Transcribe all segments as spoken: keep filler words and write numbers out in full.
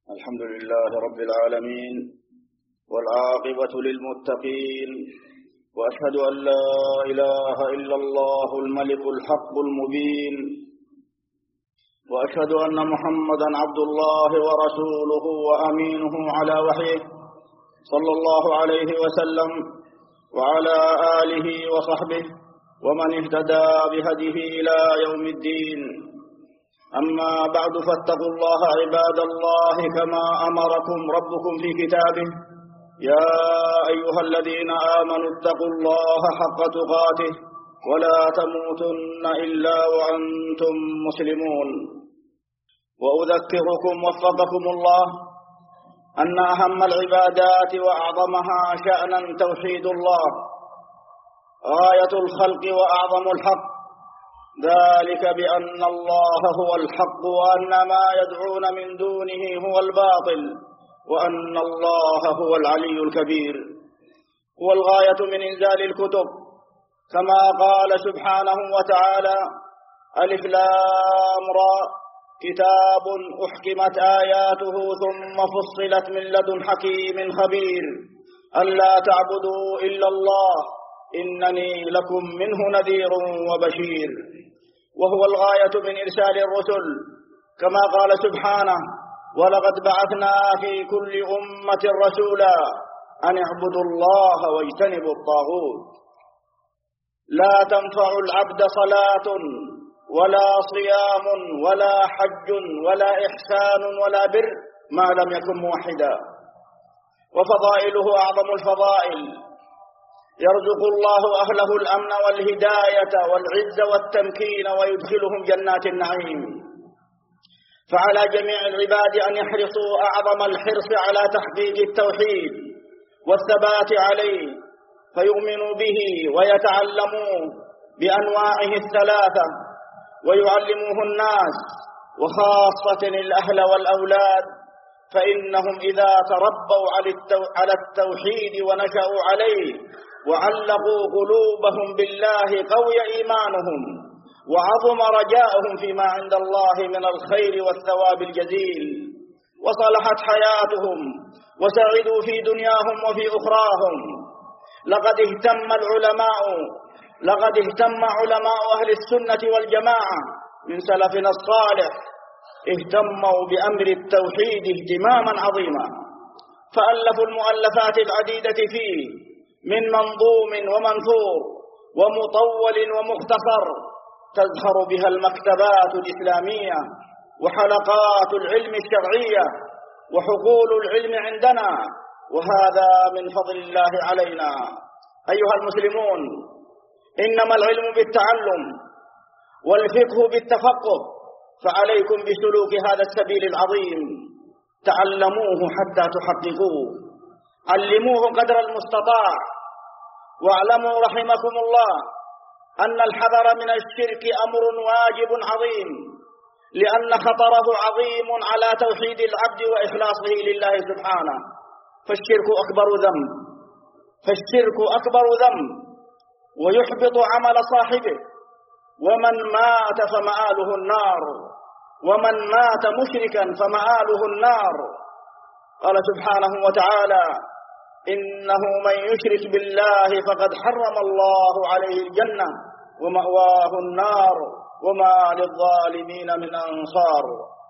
الحمد لله رب العالمين والعاقبة للمتقين، وأشهد أن لا إله إلا الله الملك الحق المبين، وأشهد أن محمدا عبد الله ورسوله وأمينه على وحيه صلى الله عليه وسلم وعلى آله وصحبه ومن اهتدى بهديه إلى يوم الدين. أما بعد، فاتقوا الله عباد الله كما أمركم ربكم في كتابه: يا أيها الذين آمنوا اتقوا الله حق تقاته ولا تموتن إلا وأنتم مسلمون. وأذكركم وفقكم الله أن أهم العبادات وأعظمها شأنا توحيد الله، غاية الخلق وأعظم الحق، ذلك بأن الله هو الحق وأن ما يدعون من دونه هو الباطل وأن الله هو العلي الكبير. هو الغاية من إنزال الكتب، كما قال سبحانه وتعالى: ألف لام را، كتاب أحكمت آياته ثم فصلت من لدن حكيم خبير، ألا تعبدوا إلا الله إنني لكم منه نذير وبشير. وهو الغاية من إرسال الرسل، كما قال سبحانه: ولقد بعثنا في كل أمة رسولا أن اعبدوا الله واجتنبوا الطاغوت. لا تنفع العبد صلاة ولا صيام ولا حج ولا إحسان ولا بر ما لم يكن موحدا. وفضائله أعظم الفضائل، يرزق الله أهله الأمن والهداية والعز والتمكين ويدخلهم جنات النعيم. فعلى جميع العباد أن يحرصوا أعظم الحرص على تحقيق التوحيد والثبات عليه، فيؤمنوا به ويتعلموه بأنواعه الثلاثة ويعلموه الناس، وخاصة الأهل والأولاد، فإنهم إذا تربوا على التوحيد ونشأوا عليه وعلقوا قلوبهم بالله قوي إيمانهم وعظم رجاؤهم فيما عند الله من الخير والثواب الجزيل، وصلحت حياتهم وسعدوا في دنياهم وفي أخراهم. لقد اهتم العلماء لقد اهتم علماء أهل السنة والجماعة من سلفنا الصالح، اهتموا بأمر التوحيد اهتماما عظيما، فألفوا المؤلفات العديدة فيه من منظوم ومنثور ومطول ومختصر، تزهر بها المكتبات الإسلامية وحلقات العلم الشرعية وحقول العلم عندنا، وهذا من فضل الله علينا. أيها المسلمون، إنما العلم بالتعلم والفقه بالتفقه، فعليكم بسلوك هذا السبيل العظيم. تعلموه حتى تحققوه، علموه قدر المستطاع، واعلموا رحمكم الله أن الحذر من الشرك أمر واجب عظيم، لأن خطره عظيم على توحيد العبد وإخلاصه لله سبحانه. فالشرك أكبر ذنب فالشرك أكبر ذنب ويحبط عمل صاحبه، ومن مات فمآله النار ومن مات مشركا فمآله النار. قال سبحانه وتعالى: إنه من يشرك بالله فقد حرم الله عليه الجنة ومأواه النار وما للظالمين من أنصار.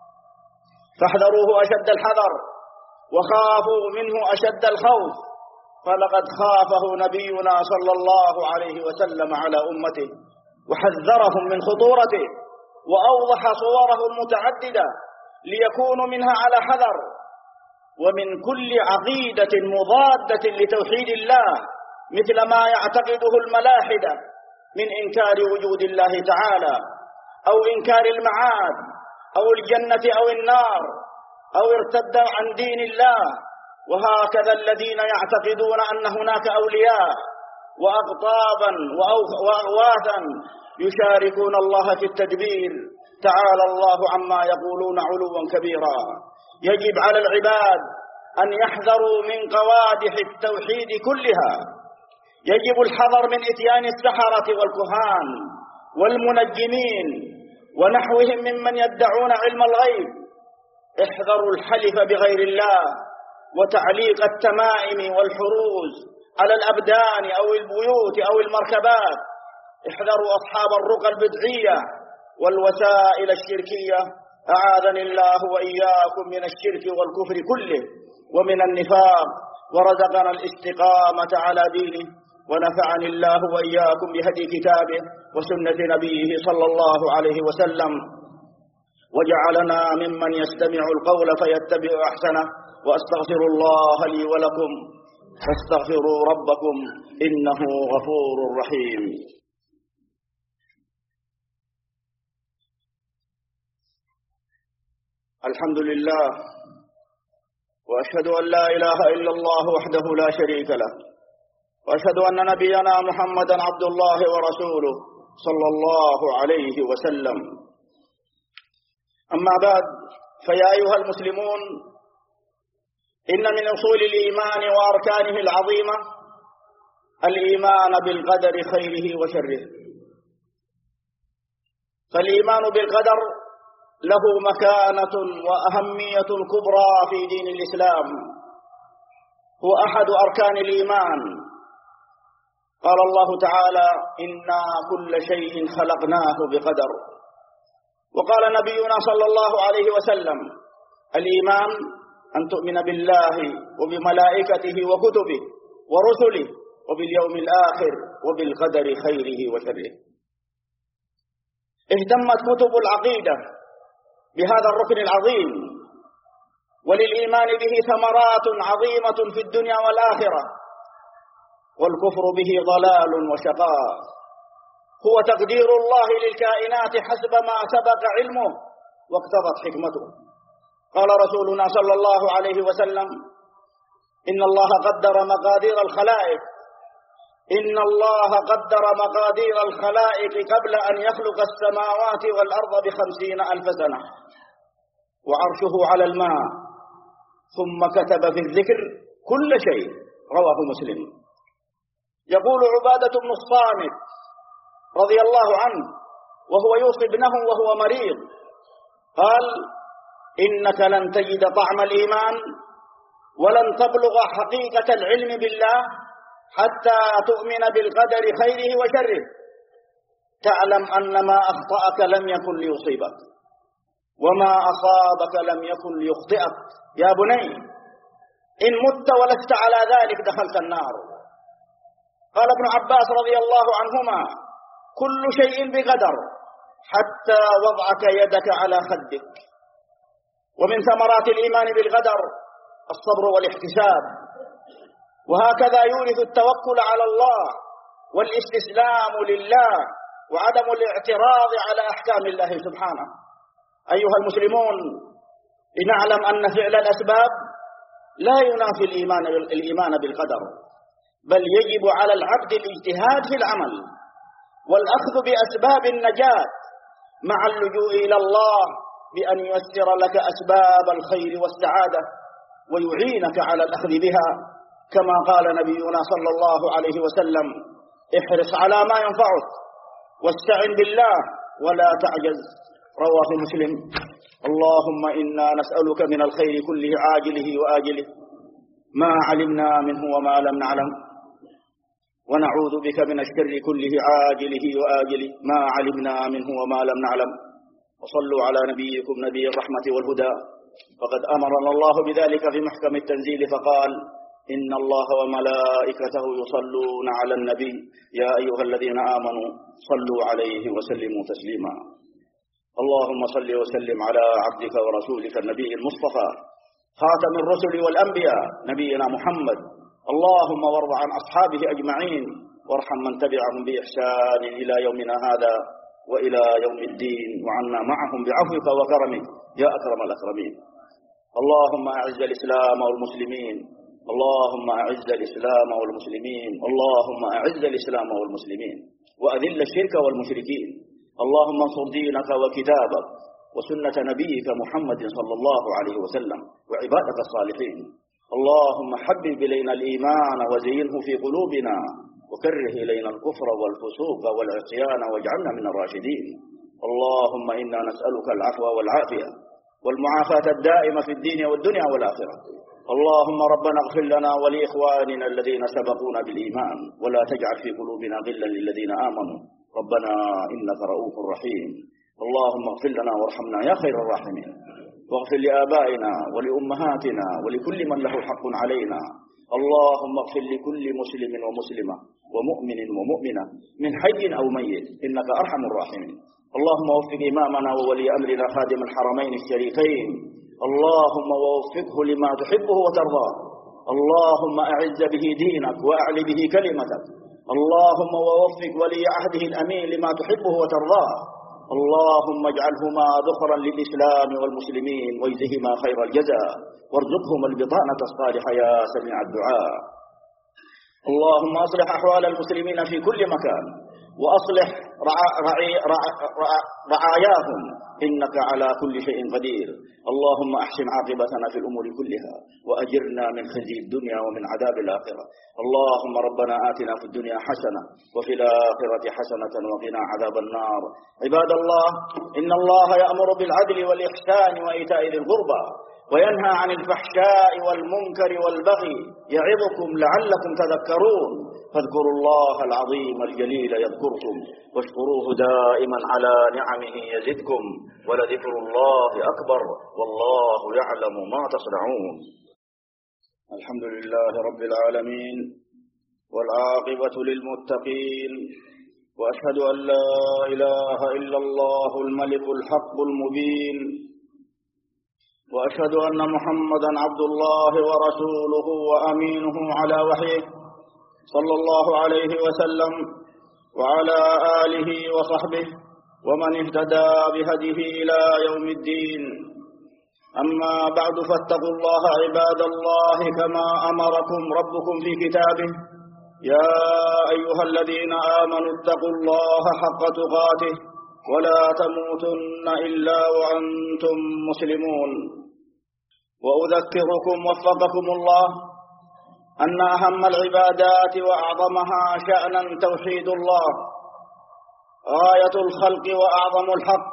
فاحذروه أشد الحذر وخافوا منه أشد الخوف، فلقد خافه نبينا صلى الله عليه وسلم على أمته وحذرهم من خطورته، وأوضح صوره المتعددة ليكونوا منها على حذر، ومن كل عقيدة مضادة لتوحيد الله، مثل ما يعتقده الملاحدة من إنكار وجود الله تعالى أو إنكار المعاد أو الجنة أو النار أو ارتد عن دين الله. وهكذا الذين يعتقدون أن هناك أولياء وأقطابا وأغواثا يشاركون الله في التدبير، تعالى الله عما يقولون علوا كبيرا. يجب على العباد أن يحذروا من قوادح التوحيد كلها. يجب الحذر من إتيان السحرة والكهان والمنجمين ونحوهم ممن يدعون علم الغيب، احذروا الحلف بغير الله وتعليق التمائم والحروز على الأبدان أو البيوت أو المركبات. احذروا أصحاب الرقى البدعية والوسائل الشركية، أعاذني الله وإياكم من الشرك والكفر كله ومن النفاق، ورزقنا الاستقامة على دينه، ونفعني الله وإياكم بهدي كتابه وسنة نبيه صلى الله عليه وسلم، وجعلنا ممن يستمع القول فيتبع أحسنه. وأستغفر الله لي ولكم فاستغفروا ربكم إنه غفور رحيم. الحمد لله، وأشهد أن لا إله إلا الله وحده لا شريك له، وأشهد أن نبينا محمدا عبد الله ورسوله صلى الله عليه وسلم. أما بعد، فيا أيها المسلمون، إن من أصول الإيمان وأركانه العظيمة الإيمان بالقدر خيره وشره. فالإيمان بالقدر له مكانة وأهمية كبرى في دين الإسلام، هو أحد أركان الإيمان. قال الله تعالى: إنا كل شيء خلقناه بقدر. وقال نبينا صلى الله عليه وسلم: الإيمان أن تؤمن بالله وبملائكته وكتبه ورسله وباليوم الآخر وبالقدر خيره وشره. اهتمت كتب العقيدة بهذا الركن العظيم، وللإيمان به ثمرات عظيمة في الدنيا والآخرة، والكفر به ضلال وشقاء. هو تقدير الله للكائنات حسب ما سبق علمه واقتضت حكمته. قال رسولنا صلى الله عليه وسلم: إن الله قدر مقادير الخلائق إن الله قدر مقادير الخلائق قبل أن يخلق السماوات والأرض بخمسين ألف سنة، وعرشه على الماء، ثم كتب في الذكر كل شيء. رواه مسلم. يقول عبادة بن الصامت رضي الله عنه وهو يوصي ابنه وهو مريض، قال: إنك لن تجد طعم الإيمان ولن تبلغ حقيقة العلم بالله حتى تؤمن بالقدر خيره وشره، تعلم أن ما أخطأك لم يكن ليصيبك، وما أصابك لم يكن ليخطئك. يا بني، إن مت ولست على ذلك دخلت النار. قال ابن عباس رضي الله عنهما: كل شيء بقدر حتى وضعك يدك على خدك. ومن ثمرات الإيمان بالقدر الصبر والاحتساب، وهكذا يورث التوكل على الله والاستسلام لله وعدم الاعتراض على أحكام الله سبحانه. أيها المسلمون، لنعلم أن فعل الأسباب لا ينافي الإيمان الإيمان بالقدر، بل يجب على العبد الاجتهاد في العمل والأخذ بأسباب النجاة مع اللجوء إلى الله بأن ييسر لك أسباب الخير والسعادة ويعينك على الأخذ بها، كما قال نبينا صلى الله عليه وسلم: احرص على ما ينفعك واستعن بالله ولا تعجز. رواه مسلم. اللهم إنا نسألك من الخير كله عاجله وآجله ما علمنا منه وما لم نعلم، ونعوذ بك من الشر كله عاجله وآجله ما علمنا منه وما لم نعلم. وصلوا على نبيكم نبي الرحمة والهدى، فقد أمرنا الله بذلك في محكم التنزيل فقال: إن الله وملائكته يصلون على النبي يا أيها الذين آمنوا صلوا عليه وسلموا تسليما. اللهم صل وسلم على عبدك ورسولك النبي المصطفى خاتم الرسل والأنبياء نبينا محمد. اللهم وارض عن أصحابه أجمعين، وارحم من تبعهم بإحسان إلى يومنا هذا وإلى يوم الدين، وعنا معهم بعفوك وكرمك يا أكرم الأكرمين. اللهم أعز الإسلام والمسلمين اللهم أعز الإسلام والمسلمين اللهم أعز الإسلام والمسلمين وأذل الشرك والمشركين. اللهم انصر دينك وكتابك وسنة نبيك محمد صلى الله عليه وسلم وعبادك الصالحين. اللهم حبب إلينا الإيمان وزينه في قلوبنا، وكره إلينا الكفر والفسوق والعصيان واجعلنا من الراشدين. اللهم إنا نسألك العفو والعافية، والمعافاة الدائمة في الدين والدنيا والآخرة. اللهم ربنا اغفر لنا ولإخواننا الذين سبقونا بالإيمان ولا تجعل في قلوبنا غلا للذين آمنوا ربنا إنك رؤوف رحيم. اللهم اغفر لنا وارحمنا يا خير الراحمين، واغفر لآبائنا ولأمهاتنا ولكل من له حق علينا. اللهم اغفر لكل مسلم ومسلمة ومؤمن ومؤمنة من حي أو ميت إنك أرحم الراحمين. اللهم وفق إمامنا وولي أمرنا خادم الحرمين الشريفين، اللهم ووفقه لما تحبه وترضاه. اللهم أعز به دينك وأعل به كلمتك. اللهم ووفق ولي عهده الأمين لما تحبه وترضاه. اللهم اجعلهما ذخرا للإسلام والمسلمين واجزهما خير الجزاء، وارزقهما البطانة الصالحة يا سميع الدعاء. اللهم أصلح أحوال المسلمين في كل مكان، وأصلح رعا رعي رعا رعا رعاياهم إنك على كل شيء قدير. اللهم أحسن عاقبتنا في الأمور كلها، وأجرنا من خزي الدنيا ومن عذاب الآخرة. اللهم ربنا آتنا في الدنيا حسنة وفي الآخرة حسنة وقنا عذاب النار. عباد الله، إن الله يأمر بالعدل والإحسان وإيتاء ذي القربى وينهى عن الفحشاء والمنكر والبغي يعظكم لعلكم تذكرون. فاذكروا الله العظيم الجليل يذكركم، واشكروه دائما على نعمه يزدكم، ولذكر الله أكبر والله يعلم ما تصنعون. الحمد لله رب العالمين، والعاقبة للمتقين، وأشهد أن لا إله إلا الله الملك الحق المبين، وأشهد أن محمدا عبد الله ورسوله وأمينه على وحيه صلى الله عليه وسلم وعلى آله وصحبه ومن اهتدى بهديه إلى يوم الدين. أما بعد، فاتقوا الله عباد الله كما أمركم ربكم في كتابه. يا أيها الذين آمنوا اتقوا الله حق تقاته ولا تموتن إلا وأنتم مسلمون. وأذكركم وفقكم الله أن أهم العبادات وأعظمها شأنا توحيد الله، غاية الخلق وأعظم الحق،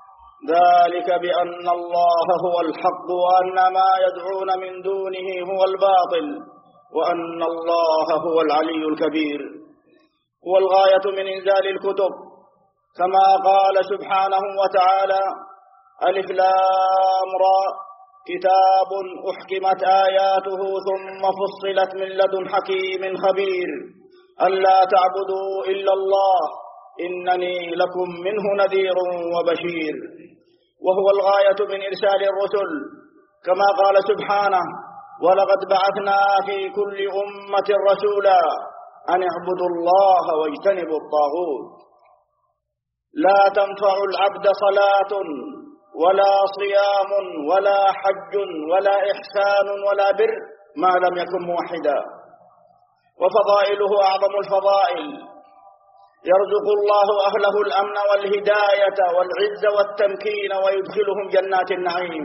ذلك بأن الله هو الحق وأن ما يدعون من دونه هو الباطل، وأن الله هو العلي الكبير. هو الغاية من إنزال الكتب، كما قال سبحانه وتعالى: ألف لام را كتاب أحكمت آياته ثم فصلت من لدن حكيم خبير ألا تعبدوا إلا الله إنني لكم منه نذير وبشير. وهو الغاية من إرسال الرسل، كما قال سبحانه: ولقد بعثنا في كل أمة رسولا أن اعبدوا الله واجتنبوا الطاغوت. لا تنفع العبد صلاة ولا صيام ولا حج ولا إحسان ولا بر ما لم يكن موحدا. وفضائله أعظم الفضائل، يرزق الله أهله الأمن والهداية والعز والتمكين ويدخلهم جنات النعيم.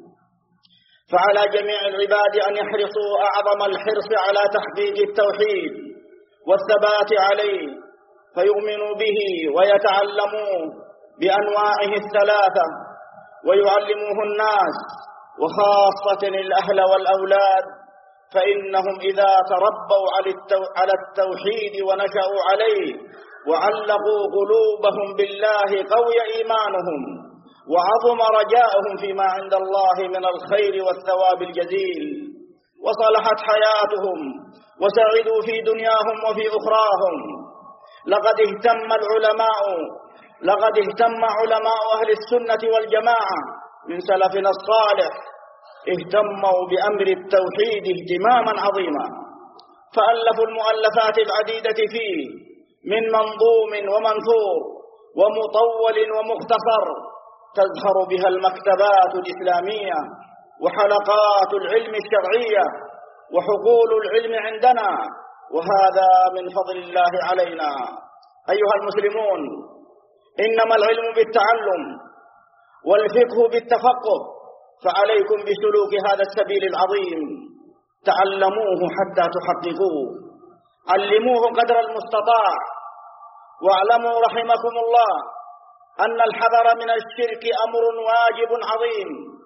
فعلى جميع العباد أن يحرصوا أعظم الحرص على تحقيق التوحيد والثبات عليه، فيؤمنوا به ويتعلموا بأنواعه الثلاثة ويعلموه الناس، وخاصة الأهل والأولاد، فإنهم إذا تربوا على التوحيد ونشأوا عليه وعلقوا قلوبهم بالله قوي إيمانهم وعظم رجاؤهم فيما عند الله من الخير والثواب الجزيل، وصلحت حياتهم وسعدوا في دنياهم وفي أخراهم. لقد اهتم العلماء لقد اهتم علماء أهل السنة والجماعة من سلفنا الصالح، اهتموا بأمر التوحيد اهتماما عظيما، فألفوا المؤلفات العديدة فيه من منظوم ومنثور ومطول ومختصر، تزهر بها المكتبات الإسلامية وحلقات العلم الشرعية وحقول العلم عندنا، وهذا من فضل الله علينا. أيها المسلمون، إنما العلم بالتعلم والفقه بالتفقه، فعليكم بسلوك هذا السبيل العظيم. تعلموه حتى تحققوه، علموه قدر المستطاع، واعلموا رحمكم الله أن الحذر من الشرك أمر واجب عظيم،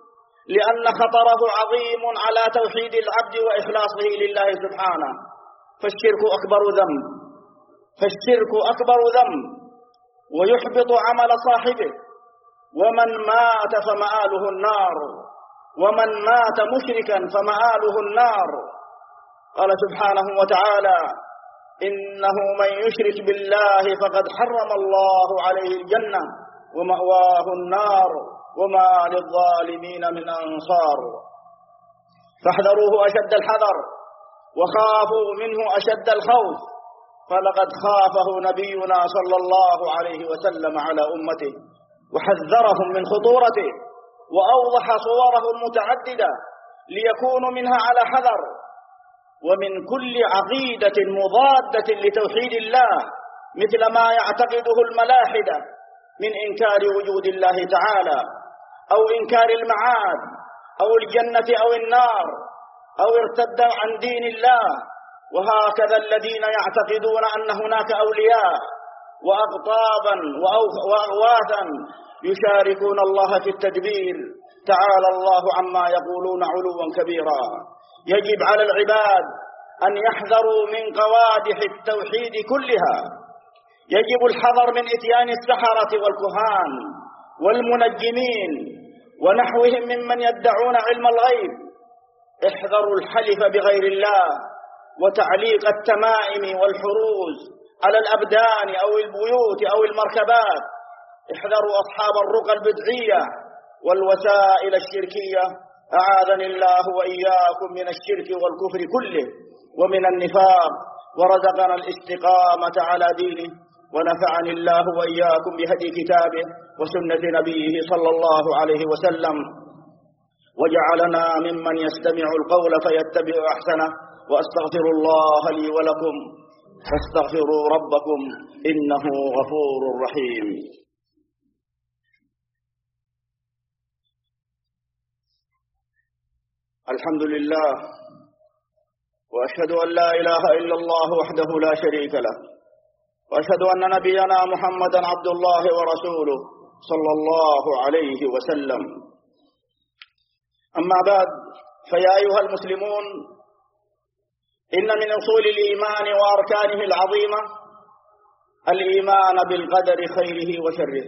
لأن خطره عظيم على توحيد العبد وإخلاصه لله سبحانه. فالشرك أكبر ذنب فالشرك أكبر ذنب ويحبط عمل صاحبه، ومن مات فمآله النار، ومن مات مشركا فمآله النار. قال سبحانه وتعالى: إنه من يشرك بالله فقد حرم الله عليه الجنة ومأواه النار وما للظالمين من أنصار. فاحذروه أشد الحذر وخافوا منه أشد الخوف، فلقد خافه نبينا صلى الله عليه وسلم على أمته وحذرهم من خطورته، وأوضح صوره المتعددة ليكونوا منها على حذر، ومن كل عقيدة مضادة لتوحيد الله مثل ما يعتقده الملاحدة من إنكار وجود الله تعالى، أو إنكار المعاد، أو الجنة أو النار، أو ارتد عن دين الله. وهكذا الذين يعتقدون أن هناك أولياء وأقطابا وأغواثا يشاركون الله في التدبير، تعالى الله عما يقولون علوا كبيرا. يجب على العباد أن يحذروا من قوادح التوحيد كلها. يجب الحذر من إتيان السحرة والكهان والمنجمين ونحوهم ممن يدعون علم الغيب. احذروا الحلف بغير الله وتعليق التمائم والحروز على الأبدان أو البيوت أو المركبات. احذروا أصحاب الرقى البدعية والوسائل الشركية، أعاذني الله وإياكم من الشرك والكفر كله ومن النفاق، ورزقنا الاستقامة على دينه، ونفعني الله وإياكم بهدي كتابه وسنة نبيه صلى الله عليه وسلم، وجعلنا ممن يستمع القول فيتبع أحسنه. وأستغفر الله لي ولكم فاستغفروا ربكم إنه غفور رحيم. الحمد لله، وأشهد أن لا إله إلا الله وحده لا شريك له، وأشهد أن نبينا محمدا عبد الله ورسوله صلى الله عليه وسلم. أما بعد، فيا أيها المسلمون، إن من أصول الإيمان وأركانه العظيمة الإيمان بالقدر خيره وشره.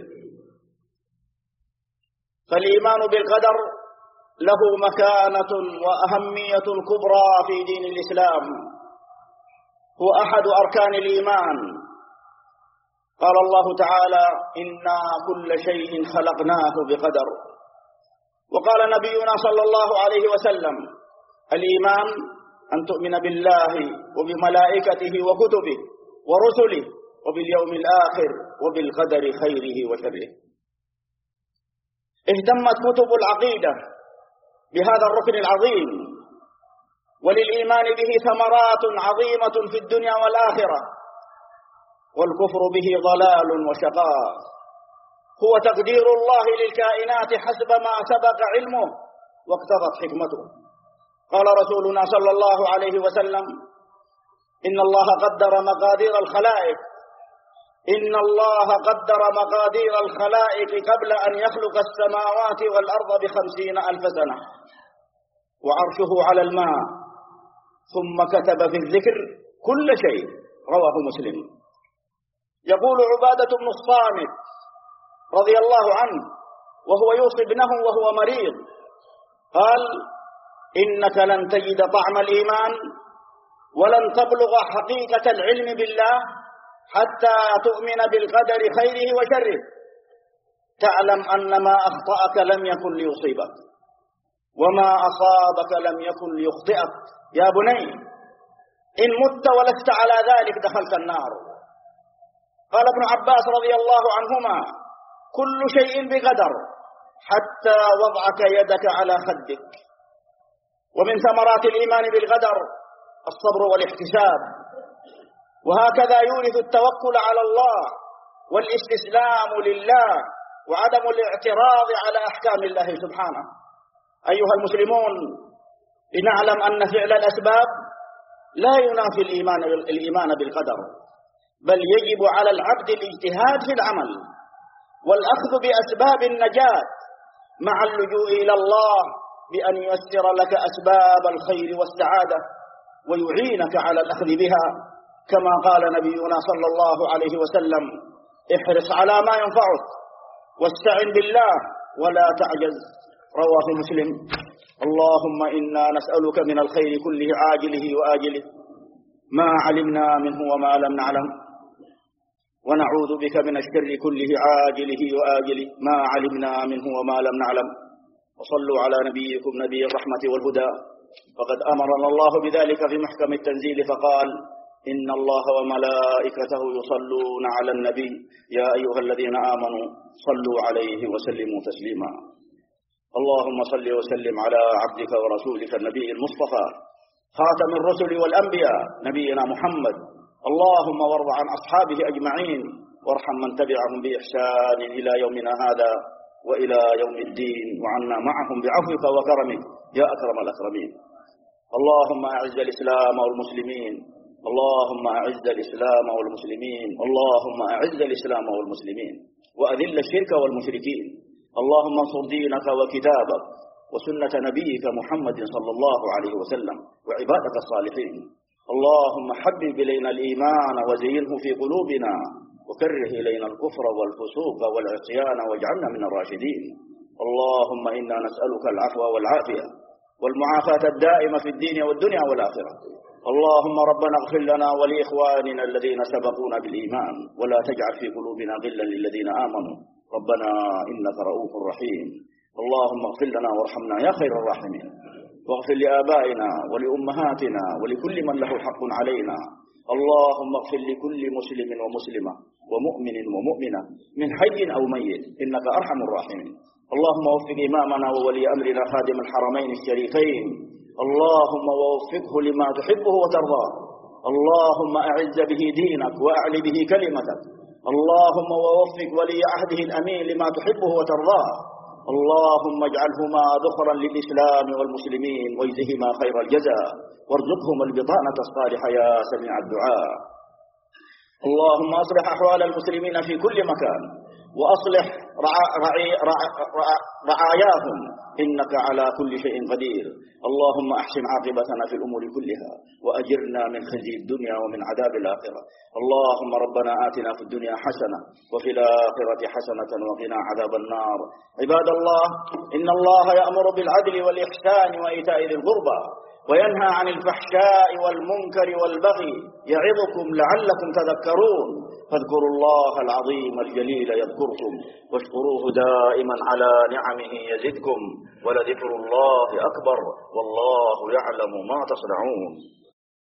فالإيمان بالقدر له مكانة وأهمية كبرى في دين الإسلام، هو أحد أركان الإيمان. قال الله تعالى: إنا كل شيء خلقناه بقدر. وقال نبينا صلى الله عليه وسلم: الإيمان أن تؤمن بالله وبملائكته وكتبه ورسله وباليوم الآخر وبالقدر خيره وشره. اهتمت كتب العقيدة بهذا الركن العظيم، وللإيمان به ثمرات عظيمة في الدنيا والآخرة، والكفر به ضلال وشقاء. هو تقدير الله للكائنات حسب ما سبق علمه واقتضت حكمته. قال رسولنا صلى الله عليه وسلم: إن الله قدر مقادير الخلائق إن الله قدر مقادير الخلائق قبل أن يخلق السماوات والأرض بخمسين ألف سنة، وعرشه على الماء، ثم كتب في الذكر كل شيء. رواه مسلم. يقول عبادة بن الصامت رضي الله عنه وهو يوصي ابنه وهو مريض، قال: إنك لن تجد طعم الإيمان ولن تبلغ حقيقة العلم بالله حتى تؤمن بالقدر خيره وشره، تعلم أن ما أخطأك لم يكن ليصيبك وما أصابك لم يكن ليخطئك. يا بني، إن مت ولست على ذلك دخلت النار. قال ابن عباس رضي الله عنهما: كل شيء بقدر حتى وضعك يدك على خدك. ومن ثمرات الإيمان بالقدر الصبر والاحتساب، وهكذا يورث التوكل على الله والاستسلام لله وعدم الاعتراض على أحكام الله سبحانه. أيها المسلمون، لنعلم أن فعل الأسباب لا ينافي الإيمان الإيمان بالقدر، بل يجب على العبد الاجتهاد في العمل والأخذ بأسباب النجاة مع اللجوء إلى الله بأن ييسر لك أسباب الخير والسعادة ويعينك على الأخذ بها، كما قال نبينا صلى الله عليه وسلم: احرص على ما ينفعك واستعن بالله ولا تعجز. رواه مسلم. اللهم إنا نسألك من الخير كله عاجله وآجله ما علمنا منه وما لم نعلم، ونعوذ بك من الشر كله عاجله وآجله ما علمنا منه وما لم نعلم. وصلوا على نبيكم نبي الرحمة والهدى، فقد أمرنا الله بذلك في محكم التنزيل فقال: إن الله وملائكته يصلون على النبي يا أيها الذين آمنوا صلوا عليه وسلموا تسليما. اللهم صل وسلم على عبدك ورسولك النبي المصطفى خاتم الرسل والأنبياء نبينا محمد. اللهم وارض عن أصحابه أجمعين، وارحم من تبعهم بإحسان إلى يومنا هذا وإلى يوم الدين، وعنا معهم بعفوك وكرمك يا أكرم الأكرمين. اللهم أعز الإسلام والمسلمين، اللهم أعز الإسلام والمسلمين، اللهم أعز الإسلام والمسلمين، وأذل الشرك والمشركين. اللهم انصر دينك وكتابك وسنة نبيك محمد صلى الله عليه وسلم وعبادك الصالحين. اللهم حبب إلينا الإيمان وزينه في قلوبنا، وكره إلينا الكفر والفسوق والعصيان واجعلنا من الراشدين. اللهم إنا نسألك العفو والعافية والمعافاة الدائمة في الدين والدنيا والآخرة. اللهم ربنا اغفر لنا ولإخواننا الذين سبقونا بالإيمان، ولا تجعل في قلوبنا غلا للذين آمنوا ربنا إنك رؤوف رحيم. اللهم اغفر لنا وارحمنا يا خير الراحمين، واغفر لآبائنا ولأمهاتنا ولكل من له حق علينا. اللهم اغفر لكل مسلم ومسلمة ومؤمن ومؤمنة من حي أو ميت إنك أرحم الراحمين. اللهم وفق إمامنا وولي أمرنا خادم الحرمين الشريفين، اللهم ووفقه لما تحبه وترضاه. اللهم أعز به دينك وأعل به كلمتك. اللهم ووفق ولي عهده الأمين لما تحبه وترضاه. اللهم اجعلهما ذخرا للإسلام والمسلمين واجزهما خير الجزاء، وارزقهما البطانة الصالحة يا سميع الدعاء. اللهم أصلح أحوال المسلمين في كل مكان، وأصلح رعا رعي رع رع رعاياهم إنك على كل شيء قدير. اللهم أحسن عاقبتنا في الأمور كلها، وأجرنا من خزي الدنيا ومن عذاب الآخرة. اللهم ربنا آتنا في الدنيا حسنة وفي الآخرة حسنة وقنا عذاب النار. عباد الله، إن الله يأمر بالعدل والإحسان وإيتاء ذي القربى، وينهى عن الفحشاء والمنكر والبغي، يعظكم لعلكم تذكرون. فاذكروا الله العظيم الجليل يذكركم، واشكروه دائما على نعمه يزدكم، ولذكر الله أكبر والله يعلم ما تصنعون.